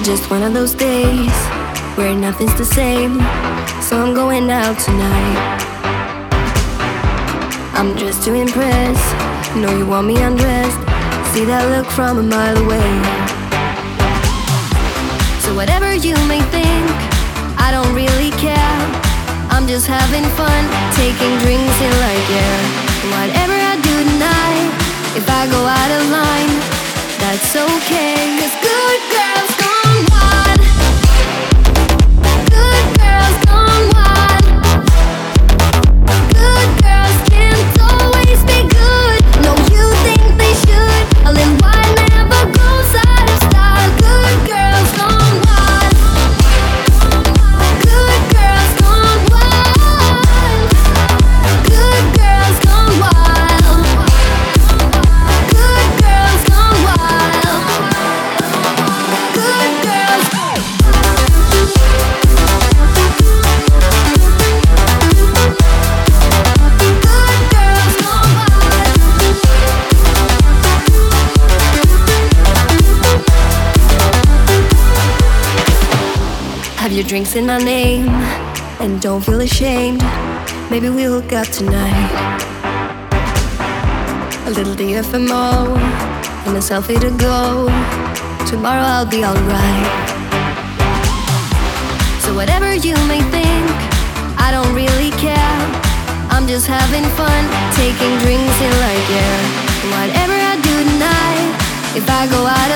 Just one of those days where nothing's the same, so I'm going out tonight. I'm dressed to impress, know you want me undressed. See that look from a mile away. So whatever you may think, I don't really care. I'm just having fun, taking drinks in like air. Whatever I do tonight, if I go out of line, that's okay. 'Cause good girls gone wild. Good girls gone wild. Good girls can't always be good. No, you think they should. A little wine never goes out of style. Good girls gone wild. Good girls gone wild. Good girls gone wild. Good girls gone wild. Good girls. Good girls gone wild. Have your drinks in my name and don't feel ashamed. Maybe we'll hook up tonight. A little DFMO and a selfie to go. Tomorrow I'll be alright. So whatever you may think, I don't really care. I'm just having fun, taking drinks in like air. Whatever I do tonight, if I go out